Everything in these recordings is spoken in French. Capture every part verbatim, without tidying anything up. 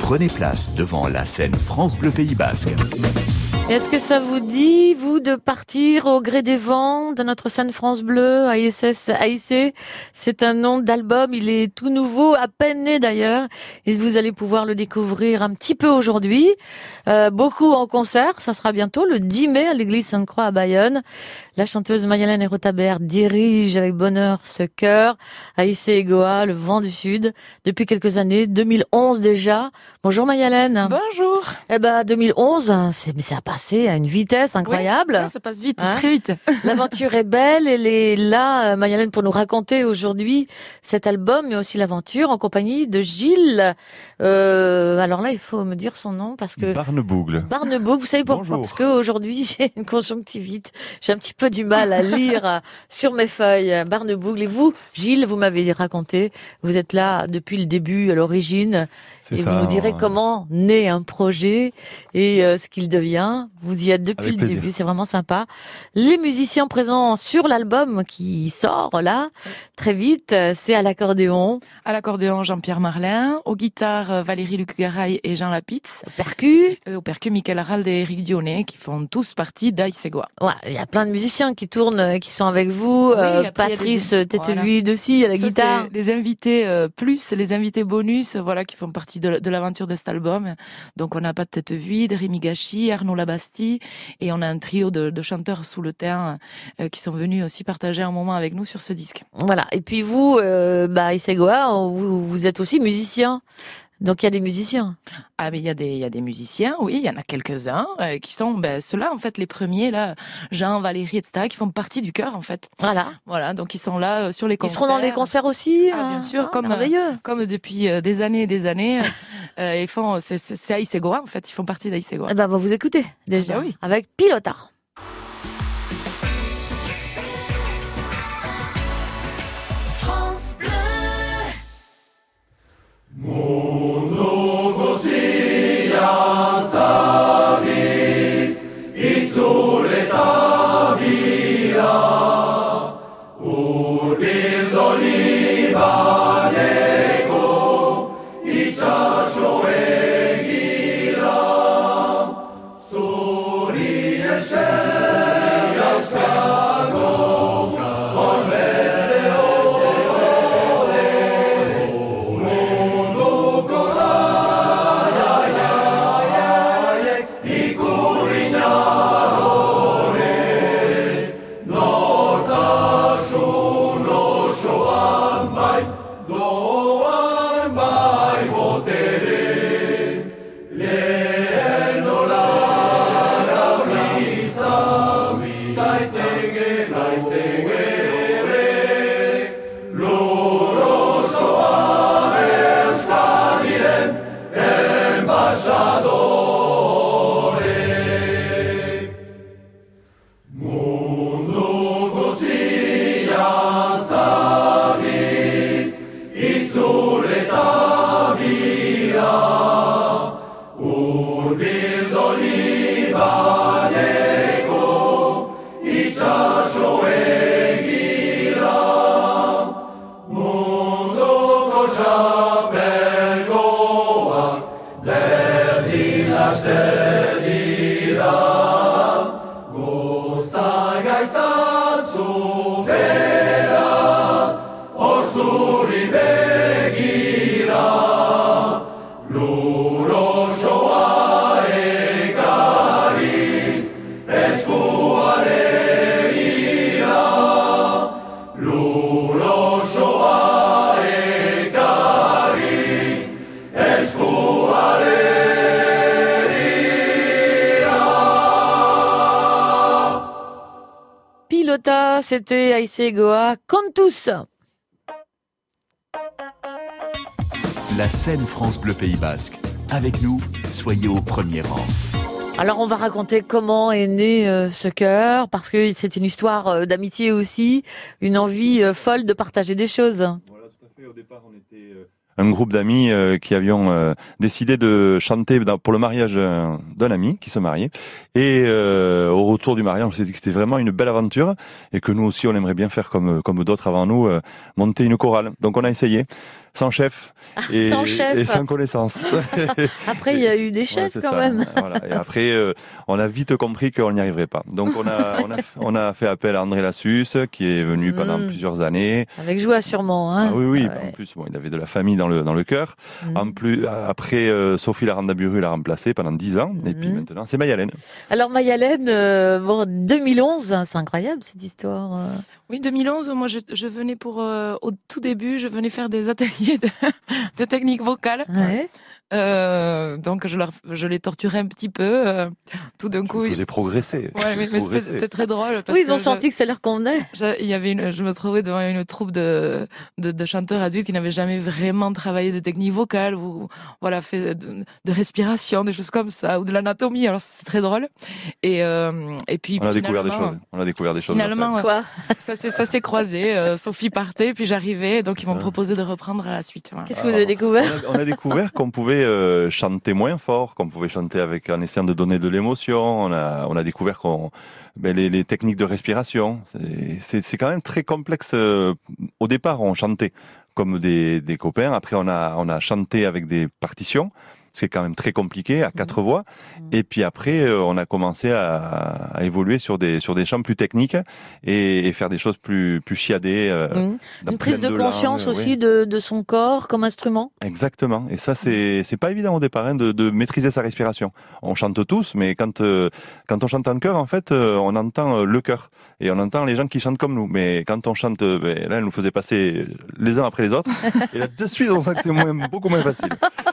prenez place devant la scène France Bleu Pays Basque. Est-ce que ça vous dit, vous, de partir au gré des vents de notre scène France Bleu, A S S A I C? C'est un nom d'album, il est tout nouveau, à peine né d'ailleurs, et vous allez pouvoir le découvrir un petit peu aujourd'hui. Euh, beaucoup en concert, ça sera bientôt le dix mai à l'église Sainte-Croix à Bayonne. La chanteuse Mayalène Erotabert dirige avec bonheur ce chœur, A I C Egoa, le vent du Sud, depuis quelques années, deux mille onze déjà. Bonjour Mayalène. Bonjour. Eh ben, deux mille onze, c'est, ça a passé à une vitesse incroyable. Oui, ouais, ça passe vite, hein très vite. L'aventure est belle, elle est là, Mayalène, pour nous raconter aujourd'hui cet album, mais aussi l'aventure en compagnie de Gilles. Euh, alors là, il faut me dire son nom parce que... Barnebougle. Barnebougle, vous savez pourquoi? Bonjour. Parce qu'aujourd'hui, j'ai une conjonctivite. J'ai un petit peu du mal à lire sur mes feuilles. Barnebougle. Et vous, Gilles, vous m'avez raconté, vous êtes là depuis le début, à l'origine. C'est et ça, vous nous direz ouais. comment naît un projet et euh, ce qu'il devient. Vous y êtes depuis Avec le plaisir. début, c'est vraiment sympa. Les musiciens présents sur l'album qui sort là, très vite, c'est à l'accordéon, À l'accordéon, Jean-Pierre Marlin. Aux guitares, euh, Valérie Luc-Garay et Jean Lapitz. percu. Et au percu, Michael Harald et Eric Dionnet, qui font tous partie d'A I C Egoa. Ouais, il y a plein de musiciens qui tournent, euh, qui sont avec vous. Oui, Euh, après, il y a Patrice les- Tétevide aussi à la Ça, guitare. c'est les invités euh, plus, les invités bonus, voilà, qui font partie de, de l'aventure de cet album. Donc, on n'a pas de tête vide, Rémi Gachi, Arnaud Labastille, et on a un trio de, de chanteurs sous le terre euh, qui sont venus aussi partager un moment avec nous sur ce disque. Voilà. Et puis vous, euh, bah, Isegoa, vous, vous êtes aussi musicien. Donc il y a des musiciens. Ah, mais il y a des, il y a des musiciens, oui, il y en a quelques-uns euh, qui sont, ben, ceux-là, en fait, les premiers, là, Jean, Valérie, et cetera, qui font partie du chœur, en fait. Voilà. Voilà, donc ils sont là euh, sur les Ils concerts. seront dans les concerts aussi. Ah, bien euh, sûr, ah, comme, merveilleux. Comme depuis euh, des années et des années, euh, ils font, c'est, c'est, c'est A I C Egoa, en fait, ils font partie d'A I C Egoa. Eh ben, on va vous écouter déjà Ah bah oui. avec Pilota. France Bleu. Pilota, c'était A I C Egoa, comme tous. La scène France Bleu Pays Basque. Avec nous, soyez au premier rang. Alors on va raconter comment est né euh, ce chœur, parce que c'est une histoire euh, d'amitié aussi, une envie euh, folle de partager des choses. Voilà, tout à fait. Au départ, on était euh, un groupe d'amis euh, qui avions euh, décidé de chanter dans, pour le mariage euh, d'un ami qui se mariait. Et euh, au retour du mariage, on s'est dit que c'était vraiment une belle aventure et que nous aussi, on aimerait bien faire comme comme d'autres avant nous, euh, monter une chorale. Donc on a essayé, sans chef et Sans chef. et sans connaissance. Après, il y a eu des Ouais, chefs c'est quand ça. même. Voilà. Et après, euh, on a vite compris qu'on n'y arriverait pas. Donc on a, on a, on a fait appel à André Lassus, qui est venu pendant Mm. plusieurs années. Avec joie sûrement. Hein. Ah oui, oui. Ouais. En plus, bon, il avait de la famille dans le dans le cœur. Mm. En plus, après, euh, Sophie Laranda-Buru l'a remplacé pendant dix ans. Et puis Mm. maintenant, c'est Mayalène. Alors Mayalène, euh, bon, deux mille onze, hein, c'est incroyable cette histoire. euh. Oui, deux mille onze, moi je, je venais pour, euh, au tout début, je venais faire des ateliers de, de technique vocale. Ouais. Euh, donc je, leur, je les torturais un petit peu. Euh, tout d'un coup, Vous ils- faisez progresser. ouais, mais, mais c'était progresser. c'était très drôle. Parce Oui, ils ont que je- senti que ça leur convenait. je, il y avait une, je me trouvais devant une troupe de, de, de chanteurs adultes qui n'avaient jamais vraiment travaillé de technique vocale ou voilà fait de, de respiration, des choses comme ça ou de l'anatomie. Alors c'était très drôle. Et euh, et puis On a découvert des finalement, choses. On a découvert des choses. Finalement, ouais, Quoi ça s'est ça s'est croisé. Euh, Sophie partait, puis j'arrivais, donc ils m'ont Ça. proposé de reprendre à la suite. Voilà. Qu'est-ce que vous avez On découvert a, on a découvert qu'on pouvait euh, chanter moins fort, qu'on pouvait chanter avec en essayant de donner de l'émotion. On a, on a découvert qu'on ben, les, les techniques de respiration. C'est- C'est c'est quand même très complexe. euh, Au départ, on chantait comme des, des copains. Après, on a, on a chanté avec des partitions. C'est quand même très compliqué à quatre voix. Et puis après, euh, on a commencé à, à évoluer sur des sur des chants plus techniques et, et faire des choses plus plus chiadées. euh, Mmh. dans Une prise plein de langues, conscience oui. aussi de, de son corps comme instrument. Exactement. Et ça, c'est c'est pas évident au départ hein, de, de maîtriser sa respiration. On chante tous, mais quand euh, quand on chante en chœur, en fait, euh, on entend euh, le chœur et on entend les gens qui chantent comme nous. Mais quand on chante, euh, ben, là, elle nous faisait passer les uns après les autres. Et là, de suite, on sent que c'est moins, beaucoup moins facile.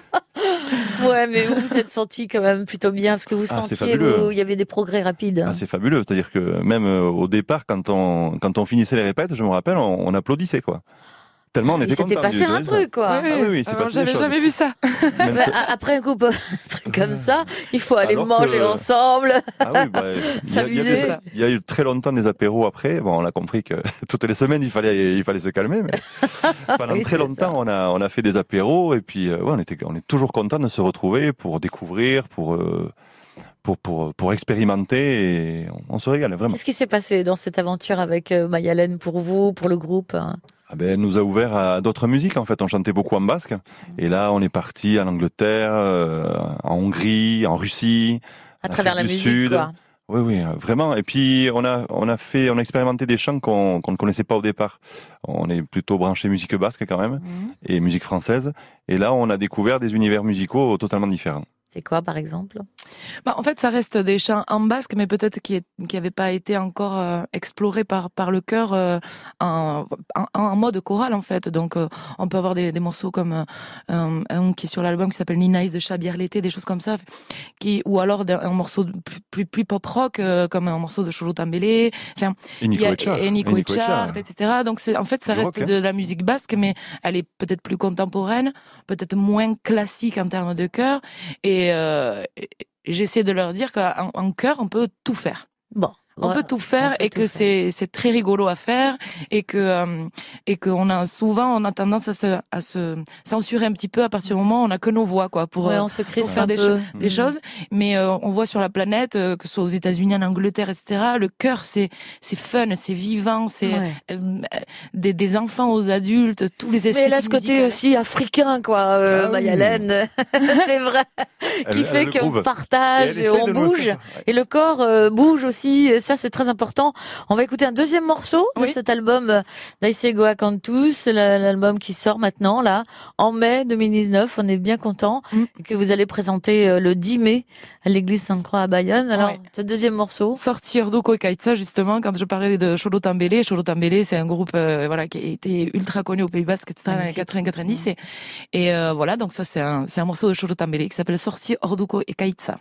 Ouais, mais vous vous êtes senti quand même plutôt bien parce que vous Ah, c'est sentiez, fabuleux. vous- il y avait des progrès rapides. hein. Ah, c'est fabuleux. C'est-à-dire que même euh, au départ, quand on quand on finissait les répètes, je me rappelle, on, on applaudissait quoi. Tellement on Il était s'était content. passé un truc, quoi. oui, oui, c'est Alors, passé des j'avais choses. jamais vu ça. Même- Mais a- après un coup, un truc comme ça, il faut aller Alors manger que- ensemble. Ah oui, bah, il y, a- il y a S'amuser. des- il y a eu très longtemps des apéros après. Bon, on a compris que toutes les semaines il fallait il fallait se calmer. Mais pendant Oui, très c'est longtemps, ça. on a on a fait des apéros et puis euh, ouais, on était on est toujours content de se retrouver pour découvrir, pour euh, pour pour pour expérimenter et on, on se régale vraiment. Qu'est-ce qui s'est passé dans cette aventure avec euh, Mayalène pour vous, pour le groupe hein Ah ben, elle nous a ouvert à d'autres musiques en fait. On chantait beaucoup en basque et là on est parti en Angleterre, euh, en Hongrie, en Russie, à en travers la Afrique du musique, Sud. quoi. Oui, oui, euh, vraiment. Et puis on a on a fait on a expérimenté des chants qu'on qu'on ne connaissait pas au départ. On est plutôt branché musique basque quand même Mhm. et musique française. Et là on a découvert des univers musicaux totalement différents. C'est quoi, par exemple Bah, en fait, ça reste des chants en basque, mais peut-être qui qui n'avaient pas été encore euh, explorés par par le chœur euh, en, en, en mode choral en fait. Donc, euh, on peut avoir des, des morceaux comme euh, un, un qui est sur l'album qui s'appelle Ninaïs de Chabière l'été, des choses comme ça, qui ou alors d'un- un morceau de plus plus, plus pop rock euh, comme un morceau de Cholo Tambélé. Enfin, Et il Nico y a Etchart. et Nico Et Nico Etchart, Etchart. et cetera. Donc, c'est en fait, ça Du reste rock, hein. de la musique basque, mais elle est peut-être plus contemporaine, peut-être moins classique en termes de chœur. Et euh, j'essaie de leur dire qu'en en chœur, on peut tout faire. Bon. On ouais, peut tout faire on peut et tout que faire. c'est c'est très rigolo à faire et que euh, et qu'on a souvent on a tendance à se à se censurer un petit peu à partir du moment où on a que nos voix quoi pour Ouais, euh, on se pour crispe faire un des, peu. cho- des Mhm. choses, mais euh, on voit sur la planète, euh, que ce soit aux États-Unis, en Angleterre, et cetera. Le cœur, c'est c'est fun, c'est vivant, c'est Ouais. euh, euh, des, des enfants aux adultes, tous les Mais esthétiques elle a ce côté musicales. aussi africain, quoi, euh, Ah oui. Mayalène. C'est vrai. Elle- Qui elle fait le qu'on prouve. Et partage, elle et essaie on de le bouge. faire. Ouais. Et le corps euh, bouge aussi, et ça c'est très important. On va écouter un deuxième morceau de Oui. cet album euh, d'Aïsego Cantus, la- l'album qui sort maintenant, là, en mai deux mille dix-neuf. On est bien content Mm. et que vous allez présenter euh, le dix mai à l'église Sainte-Croix à Bayonne. Alors, Ouais. ce deuxième morceau. Sorti Orduko et Kaitsa, justement, quand je parlais de Cholo Tambélé. Cholo Tambélé, c'est un groupe euh, voilà, qui a été ultra connu au Pays Basque, et cetera, dans les Magnifique. quatre-vingts quatre-vingt-dix. Et, et euh, voilà, donc ça, c'est un, c'est un morceau de Cholo Tambélé qui s'appelle Sorti Orduko et Kaitsa.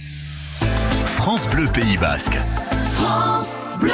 France Bleu Pays Basque. France Bleu.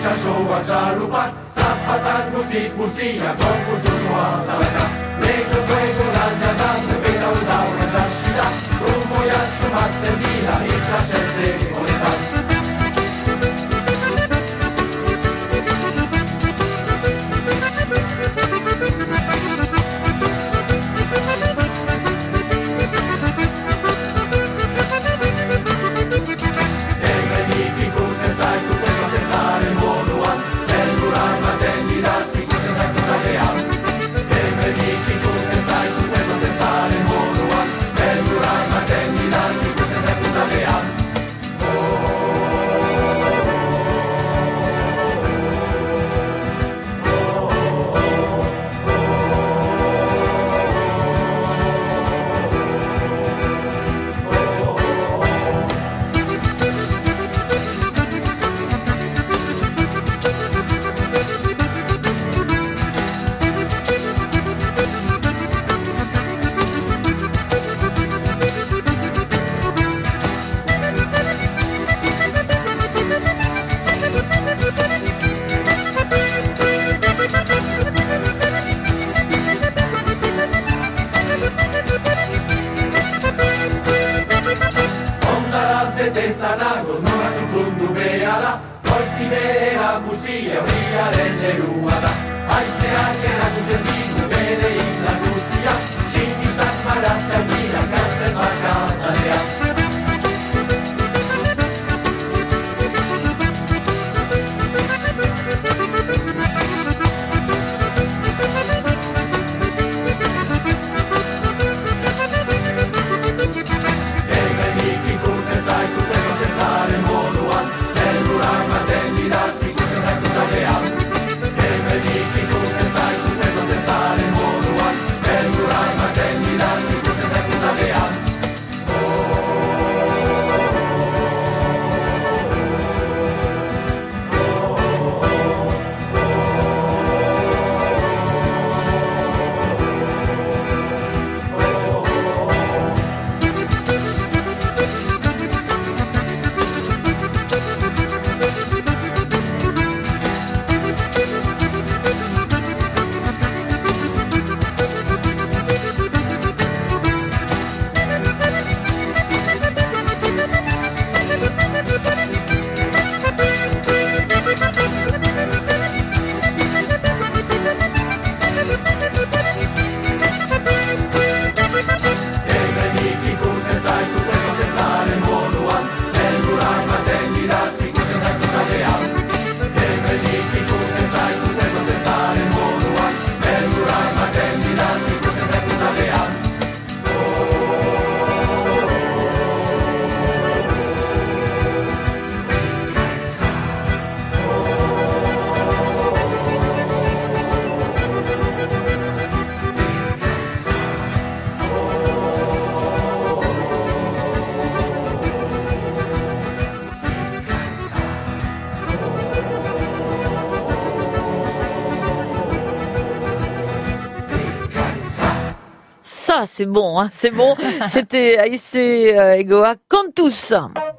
itxasoa txalupat, zapatan guziz guztia, konkursua dalaka. Lehioko ego lana da, bera udaura txasida, rumoia sumatzen dira, itxasertze honetan. Ça, c'est bon, hein, c'est bon. C'était Aïssé euh, Egoa Cantus.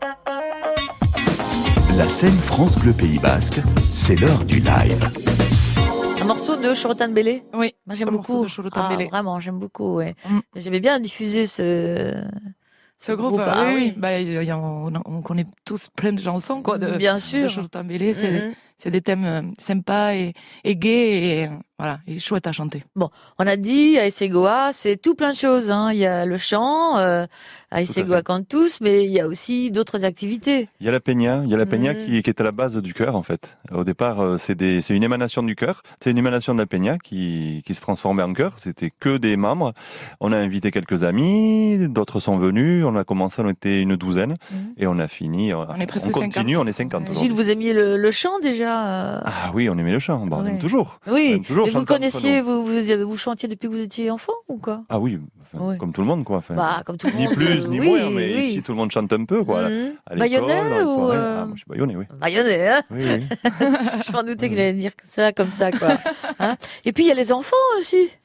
La scène France Bleu Pays Basque, c'est l'heure du live. Un morceau de Chorotan Bélé. Oui, moi j'aime un morceau beaucoup. de Chorotan Ah, Bélé. vraiment, j'aime beaucoup. Ouais. Mm. J'aimais bien diffuser ce. Ce groupe, groupe, ah, ah oui, oui. oui. Bah, y a- on, on connaît tous plein de chansons, quoi, de, Bien sûr. de Chorotan Bélé. C'est, Mhm. c'est des thèmes euh, sympas et, et gais et, voilà, et chouettes à chanter. Bon, on a dit Aïssé Egoa, c'est tout plein de choses. Hein. Il y a le chant, euh, Aïssé Tout à Egoa fait. Cantus, mais il y a aussi d'autres activités. Il y a la peña, il y a la peña Mhm. qui, qui est à la base du cœur en fait. Au départ, euh, c'est des, c'est une émanation du cœur. C'est une émanation de la peña qui, qui se transformait en chœur. C'était que des membres. On a invité quelques amis, d'autres sont venus. On a commencé, on était une douzaine Mhm. et on a fini. On, est presque on continue, cinquante. on est cinquante. Gilles, aujourd'hui. vous aimiez le, le chant déjà euh, Ah oui, on aimait le chant. Bon, on Ouais. aime toujours. On Oui, aime toujours et vous chanter entre connaissiez, nous. vous, vous, vous chantiez depuis que vous étiez enfant ou quoi? Ah oui, enfin, Oui. comme tout le monde quoi. Enfin, Bah, comme tout le ni monde. plus euh, ni oui, moins, mais oui. ici tout le monde chante un peu quoi. Mhm. À l'école, Bayonnais dans les ou soirées. euh, Ah, moi je suis bayonnais, oui. Bayonnais, hein? Oui, oui. Je m'en doutais que j'allais dire ça comme ça, quoi. Hein, et puis il y a les enfants aussi.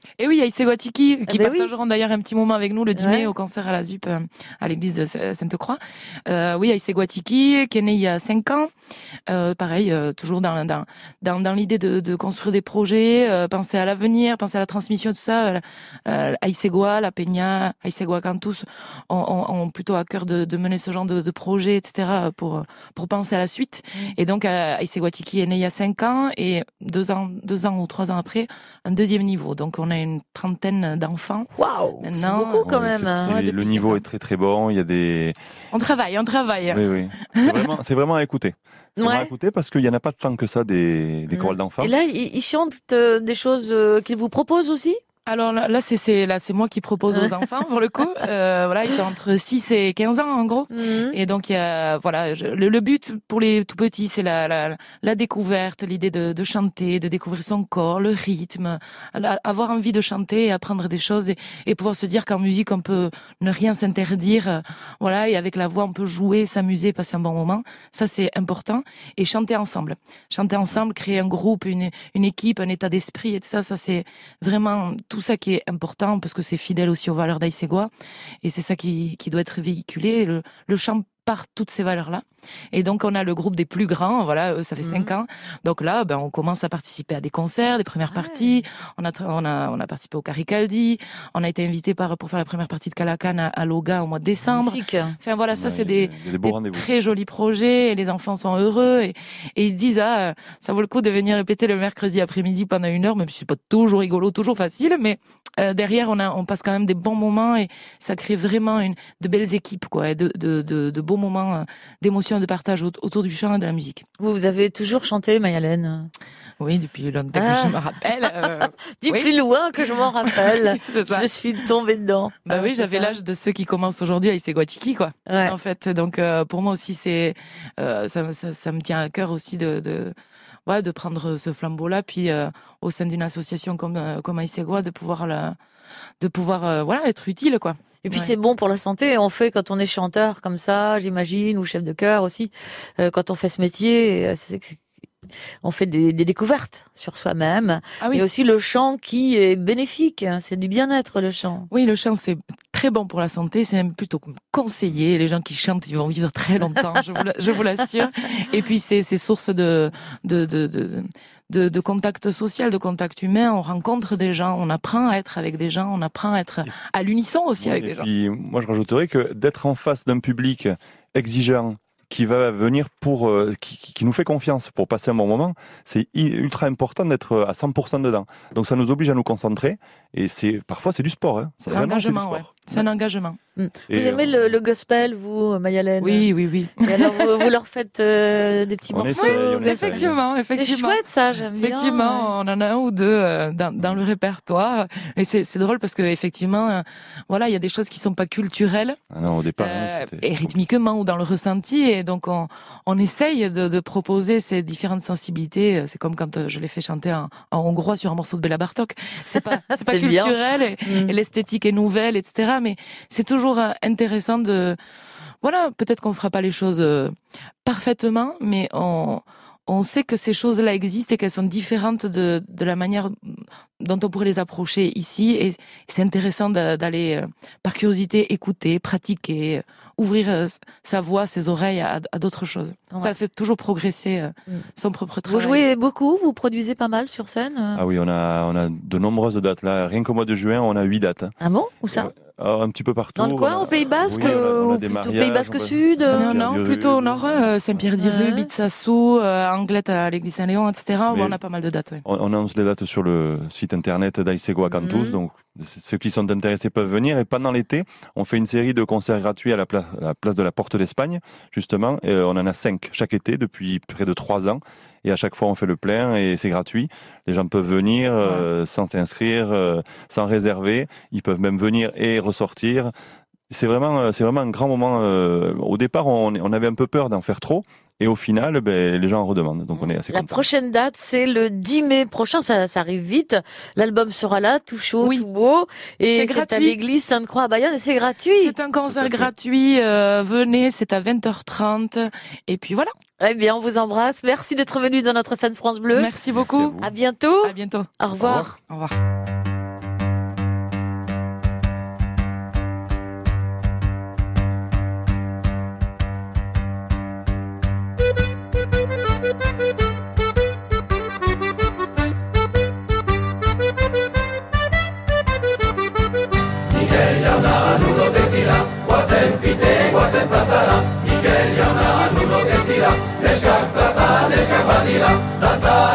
Et oui, il y a Issegwatiki qui ben partageront oui. d'ailleurs un petit moment avec nous le dix mai ouais. au concert à la Z U P euh, à l'église de Sainte-Croix. Euh, oui, il y a Issegwatiki qui est né il y a cinq ans. Euh, pareil, euh, toujours dans, dans, dans, dans l'idée de, de construire des projets, euh, penser à l'avenir, penser à la transmission, tout ça. Euh, euh, Aïssegwa, la Peña, Aïssegwa Cantus ont, ont, ont plutôt à cœur de, de mener ce genre de, de projet, et cetera pour, pour penser à la suite. Mmh. Et donc, euh, Issegwatiki est né il y a cinq ans et deux ans, deux ans ou trois ans après, un deuxième niveau. Donc, on a une trentaine d'enfants. Waouh, c'est beaucoup quand ouais, même. C'est, c'est, ouais, le niveau est très très bon. Il y a des. On travaille, on travaille. Oui, oui. C'est vraiment, c'est vraiment à écouter. C'est ouais. vraiment à écouter parce qu'il y en a pas tant que ça des, des mmh. chorales d'enfants. Et là, ils, ils chantent euh, des choses euh, qu'ils vous proposent aussi. Alors là, là c'est, c'est, là, c'est moi qui propose aux enfants, pour le coup. Euh, voilà, ils sont entre six et quinze ans, en gros. Mmh. Et donc, il y a, voilà, je, le, le but pour les tout petits, c'est la, la, la découverte, l'idée de, de chanter, de découvrir son corps, le rythme, la, avoir envie de chanter et apprendre des choses et, et pouvoir se dire qu'en musique, on peut ne rien s'interdire. Voilà, et avec la voix, on peut jouer, s'amuser, passer un bon moment. Ça, c'est important. Et chanter ensemble. Chanter ensemble, créer un groupe, une, une équipe, un état d'esprit et tout ça, ça, c'est vraiment tout tout ça qui est important parce que c'est fidèle aussi aux valeurs d'Aïssegwa et c'est ça qui, qui doit être véhiculé. Le, le chant par toutes ces valeurs-là. Et donc, on a le groupe des plus grands, voilà, ça fait mmh. cinq ans. Donc là, ben, on commence à participer à des concerts, des premières ouais. parties. On a, on a, on a participé au Caricaldi. On a été invité par, pour faire la première partie de Calacan à, à Loga au mois de décembre. Magnifique. Enfin, voilà, ça, ouais, c'est des, des, des très jolis projets et les enfants sont heureux et, et ils se disent, ah, ça vaut le coup de venir répéter le mercredi après-midi pendant une heure, même si c'est pas toujours rigolo, toujours facile, mais euh, derrière, on a, on passe quand même des bons moments et ça crée vraiment une, de belles équipes, quoi, et de, de, de, de beaux moments d'émotion, de partage autour du chant et de la musique. Vous, vous avez toujours chanté, Mayalène? Oui, depuis longtemps ah. que je me rappelle. Euh, Dis oui. plus loin que je m'en rappelle. Je suis tombée dedans. Bah ah, oui, j'avais ça. l'âge de ceux qui commencent aujourd'hui à Issegwatiki, quoi. Ouais. En fait, donc euh, pour moi aussi, c'est euh, ça, ça, ça me tient à cœur aussi de, de ouais, de prendre ce flambeau-là, puis euh, au sein d'une association comme euh, comme Aïssegwa, de pouvoir la, de pouvoir euh, voilà être utile, quoi. Et puis ouais. c'est bon pour la santé. On fait quand on est chanteur comme ça, j'imagine, ou chef de chœur aussi. Euh, quand on fait ce métier, c'est, c'est, on fait des, des découvertes sur soi-même. Ah oui. Et aussi le chant qui est bénéfique. C'est du bien-être, le chant. Oui, le chant, c'est très bon pour la santé. C'est même plutôt conseillé. Les gens qui chantent, ils vont vivre très longtemps, je vous, je vous l'assure. Et puis c'est, c'est source de, de, de, de De, de contact social, de contact humain, on rencontre des gens, on apprend à être avec des gens, on apprend à être à l'unisson aussi oui, avec des gens. Et puis, moi, je rajouterais que d'être en face d'un public exigeant, qui va venir pour, euh, qui, qui nous fait confiance pour passer un bon moment, c'est ultra important d'être à cent pour cent dedans. Donc ça nous oblige à nous concentrer et c'est parfois c'est du sport. Hein. C'est un engagement, ouais. C'est un engagement. Mmh. Vous aimez euh, le, le gospel, vous, Mayalène? Oui, oui, oui. Et alors vous, vous leur faites euh, des petits on morceaux? essaye, on oui, effectivement, effectivement. C'est chouette ça, j'aime bien. Effectivement, on en a un ou deux euh, dans, dans le répertoire et c'est, c'est drôle parce que effectivement, euh, voilà, il y a des choses qui sont pas culturelles. Ah non, au départ, euh, non, et rythmiquement ou dans le ressenti et donc on, on essaye de, de proposer ces différentes sensibilités. C'est comme quand je l'ai fait chanter en, en hongrois sur un morceau de Béla Bartók. C'est pas, c'est pas c'est culturel et, mmh. et l'esthétique est nouvelle, et cetera. Mais c'est toujours intéressant de, voilà, peut-être qu'on fera pas les choses parfaitement, mais on, on sait que ces choses-là existent et qu'elles sont différentes de, de la manière dont on pourrait les approcher ici. Et c'est intéressant d'aller, par curiosité, écouter, pratiquer, ouvrir sa voix, ses oreilles à, à d'autres choses. Ouais. Ça fait toujours progresser mmh. son propre travail. Vous jouez beaucoup, vous produisez pas mal sur scène? Ah oui, on a, on a de nombreuses dates. Là, rien qu'au mois de juin, on a huit dates. Ah bon? Où ça? Oh, un petit peu partout. Dans le coin, au Pays Basque, oui, on a, on a ou plutôt Pays Basque Sud? Non, non, plutôt au nord, euh, Saint-Pierre-d'Irue, ouais. Bitsassou, euh, Anglette à l'église Saint-Léon, et cetera. Mais on a pas mal de dates, oui. On, on annonce les dates sur le site internet d'Aïssegwa Cantus, mmh. donc ceux qui sont intéressés peuvent venir. Et pendant l'été, on fait une série de concerts gratuits à la, pla- à la place de la Porte d'Espagne, justement. Et on en a cinq chaque été depuis près de trois ans. Et à chaque fois, on fait le plein et c'est gratuit. Les gens peuvent venir euh, ouais. sans s'inscrire, euh, sans réserver. Ils peuvent même venir et ressortir. C'est vraiment, c'est vraiment un grand moment. Euh, au départ, on, on avait un peu peur d'en faire trop. Et au final, ben, les gens en redemandent. Donc on est assez La content. prochaine date, c'est le dix mai prochain. Ça, ça arrive vite. L'album sera là, tout chaud, oui. tout beau. Et c'est, c'est à l'église Sainte-Croix à Bayonne et c'est gratuit. C'est un concert gratuit. Euh, venez, c'est à vingt heures trente. Et puis voilà. Eh bien, on vous embrasse. Merci d'être venu dans notre scène France Bleu. Merci beaucoup. Merci à, à bientôt. À bientôt. Au revoir. Au revoir. Au revoir.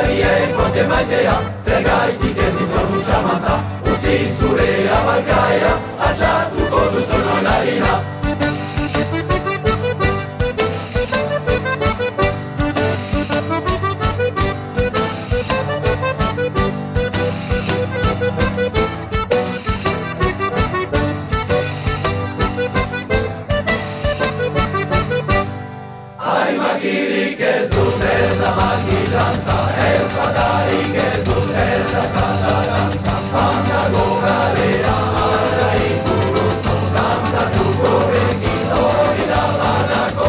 Kantariei pote maitea, zergaitik ez izan usamanta, utzi zure abalkaera, altxatuko duzun onarina. Makirik ez dut erda makilantza, ez batarik ez dut erda kantarantza. Handago garea alda ikurutxo, dantzatuko rekin hori da banako.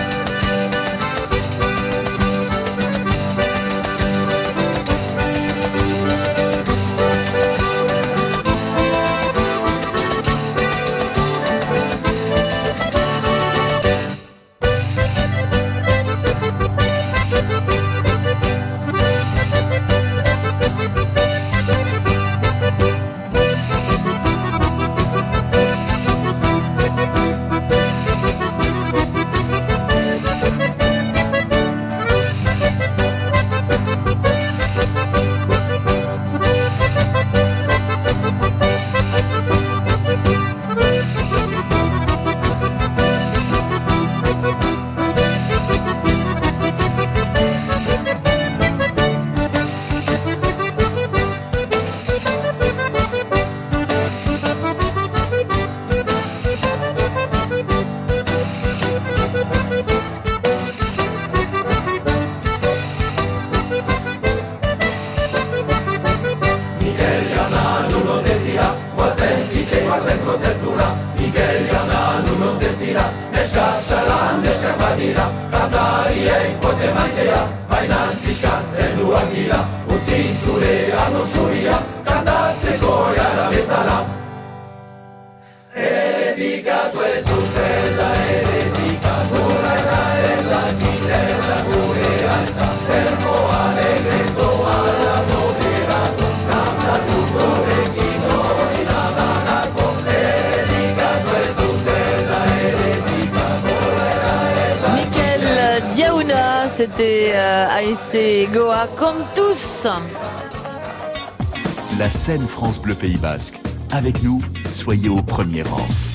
Kantariei pote maitea, bainan pixkan helduak dira, utzi zure arno zuria, kantatzeko gara bezala. Eredikatu ez dut erda, eredikatu erda, erdakin erda gure alta, erko alegre doa la doblegato, kantatuko rekin hori da banako. Eredikatu ez dut erda, eredikatu erda, erda. Michael Diaouna, c'était euh, A S C Goa comme tous. La scène France Bleu Pays Basque. Avec nous, soyez au premier rang.